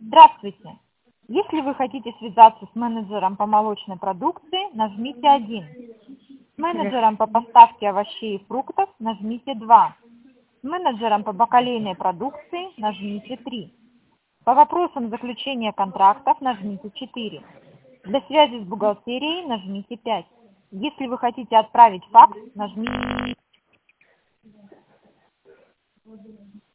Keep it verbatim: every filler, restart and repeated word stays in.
Здравствуйте! Если вы хотите связаться с менеджером по молочной продукции, нажмите один. С менеджером по поставке овощей и фруктов нажмите два. С менеджером по бакалейной продукции нажмите три. По вопросам заключения контрактов нажмите четыре. Для связи с бухгалтерией нажмите пять. Если вы хотите отправить факс, нажмите